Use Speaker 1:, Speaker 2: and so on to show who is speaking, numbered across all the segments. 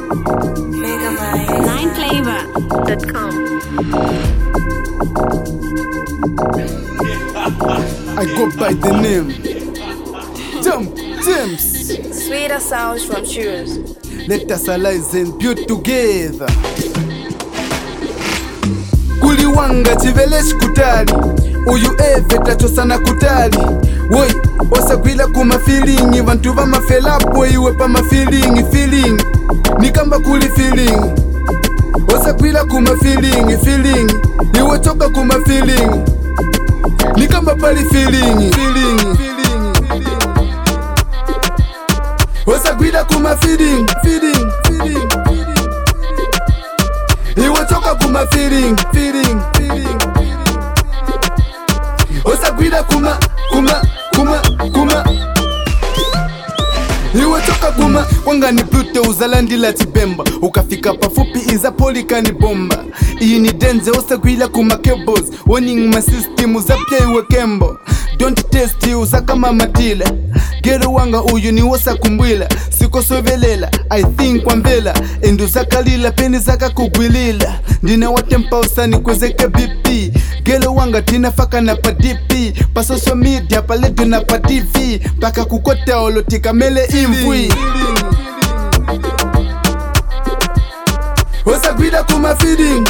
Speaker 1: 9flavor.com.
Speaker 2: I go by the name James.
Speaker 3: Sweeter sounds from shoes.
Speaker 2: Let us allies and build together. Kuliwanga chiveleshi kutali uyu eve tachosana kutali woi osagwila kuma feeling vantu va mafelapo iwe pa ma feeling nikamba kuli feeling osagwila kuma feeling iwe toka kuma feeling nikamba pali feeling osagwila kuma feeling iwe toka kuma feeling osagwila kuma iwe toka kuma wanga ni blute uzalandila tibemba ukafika pafupi iza polika ni bomba iyi ni denze osagwila kuma cables warning ma system uzapya iwe kembo don't test uzakama matila gero wanga uyu ni wosa kumbwila siko sovelela I think kwambela endu zakalila peni zaka kugwilila ndina watempa usani kwezeke BP gelo wanga tina faka na pa DP pa social media pa ledu na pa TV paka kukote olotika mele imvui osagwila kuma feeding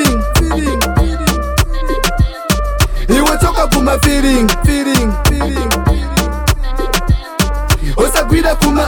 Speaker 2: iwe toka kuma feeding osagwila kuma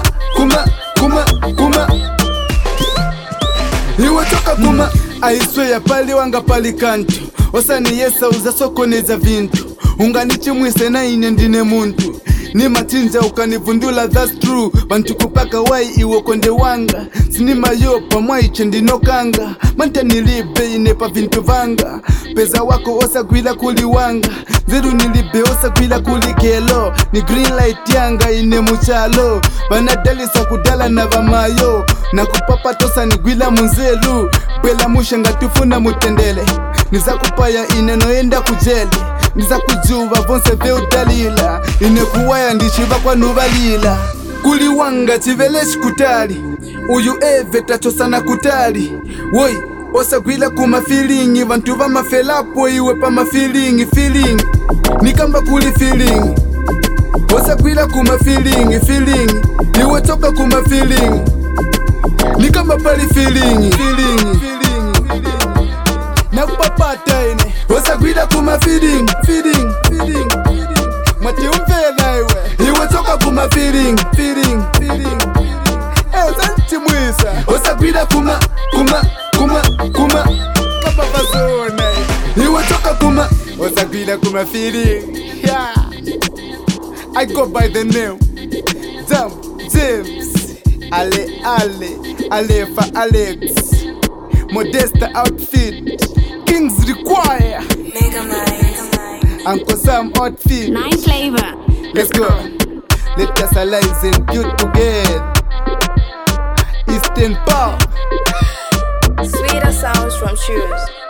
Speaker 2: iwe toka kuma aisweya pali wanga pali kantu osani yesa uzasokoneza vintu unganichimwise na ine ndine muntu ni machinja ukanivundula that's true bantu kupaka wai iwe konde wanga sinima yopa mwaiche ndinokanga manta nilibe inepa vintu vanga peza wako osagwila kuliwanga ziru nilibe osagwila kulikelo ni green light yanga ine muchalo vanadalisa kudala na vamayo na kupapa tosa nigwila munzelu bwela mushenga tufuna mutendele niza kupaya inenoenda kujele niza kujuva vonse veudalila inekuwaya ndishiva kwanuvalila kuliwanga chiveleshi kutali uyu eve tachosana kutali woi osagwila kuma feeling vantu va mafelapo iwe pa ma feeling nikamba kuli feeling osagwila kuma feeling iwe toka kuma feeling nikamba pali feeling nakupapata ine osagwila kuma feeling mwati umvela iwe toka kuma feeling zanchimwisa osagwila kuma kapapazona iwe toka kuma osagwila kuma feeling yeah. I go by the name James Ale for Alex Modesta outfit Kings require Uncle Sam outfit
Speaker 1: 9flavor.
Speaker 2: Let's go. Let us allies and build together. Eastern Power.
Speaker 3: Sweeter sounds from shoes.